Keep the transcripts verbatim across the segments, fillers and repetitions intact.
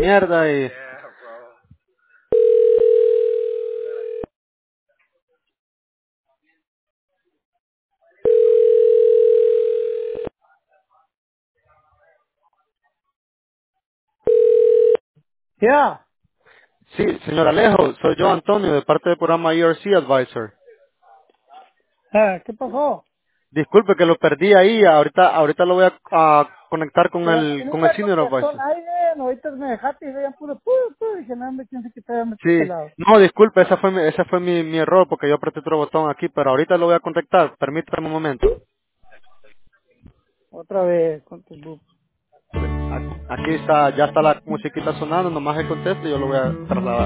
mierda y... Ya, Sí, señor Alejo, soy yo Antonio de parte del programa E R C Advisor. eh, ¿qué pasó? Disculpe que lo perdí ahí, ahorita ahorita lo voy a, a conectar con Pero el que con el nunca Senior contestó Advisor. nadie, ahorita me dejaste y yo ya puro, pu, pu, dije, no, hombre, quién se quita ya me Sí, pelado. no, disculpe, esa fue mi, ese fue mi, mi error porque yo apreté otro botón aquí, pero ahorita lo voy a contactar, permítame un momento. Otra vez con tu bu- A- Aquí está, ya está la musiquita sonando, nomás el contesto y yo lo voy a trasladar.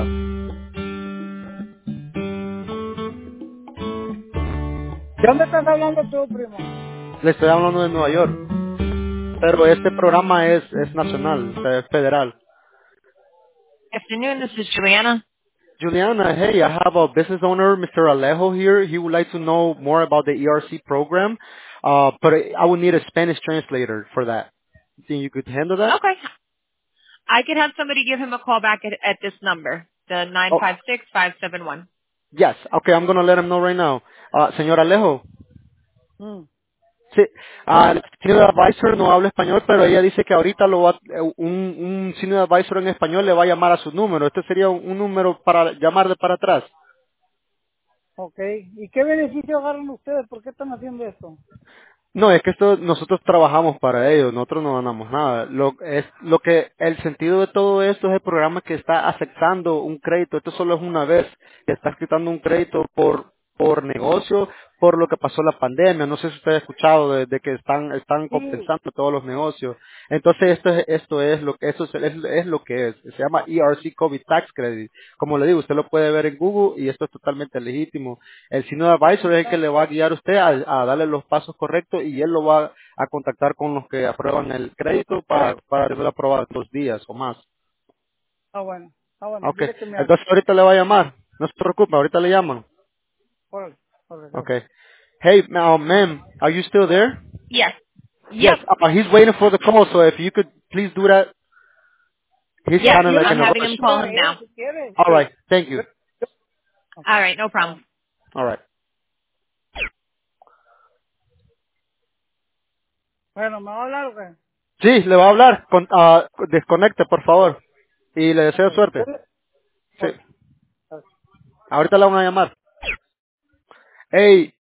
¿De dónde estás hablando tú, primo? Le estoy hablando de Nueva York, pero este programa es, es nacional, o sea, es federal. Afternoon, this is Juliana. Juliana, hey, I have a business owner, Mister Alejo here. He would like to know more about the E R C program, uh, but I would need a Spanish translator for that. Think you could handle that? Okay. I could have somebody give him a call back at, at this number, the nine Oh, five six, five seven one. yes. Okay, I'm going to let him know right now. Uh, señor Alejo, Mm, sí, ah, el senior advisor no habla español, pero ella dice que ahorita lo va, eh, un, un senior advisor en español le va a llamar a su número. Este sería un, un número para llamar de para atrás. ok, ¿y qué beneficio agarran ustedes? ¿Por qué están haciendo esto? No, es que esto nosotros trabajamos para ellos, nosotros no ganamos nada. Lo es lo que el sentido de todo esto es el programa que está aceptando un crédito. Esto solo es una vez que está aceptando un crédito por por negocio, por lo que pasó la pandemia. No sé si usted ha escuchado de, de que están están Sí, compensando todos los negocios. Entonces esto es esto es lo que eso es, es, es lo que es. Se llama E R C COVID Tax Credit. Como le digo, usted lo puede ver en Google y esto es totalmente legítimo. El senior advisor es el que le va a guiar a usted a, a darle los pasos correctos y él lo va a contactar con los que aprueban el crédito para, para poder aprobar en dos días o más. ah, bueno, ah, bueno, Ok, dile que me hable. entonces ahorita le va a llamar. No se preocupe, ahorita le llaman. Órale, órale, Okay. gracias. Hey, uh, ma'am, are you still there? Yes. Yes, Yep. uh, he's waiting for the call, so if you could please do that. He's Yep. kind of like ¿Quieres I'm in a que having rush. him call con him él now. si quieres? All right, thank Yo- you. yo- All right, no ah, problem. bueno, All right. bueno, ¿me va a hablar o qué? Sí, le va a hablar. Con, ah, desconecte, por favor. Y le Ok, deseo suerte. Sí. órale, órale. Ahorita le van a llamar. Hey,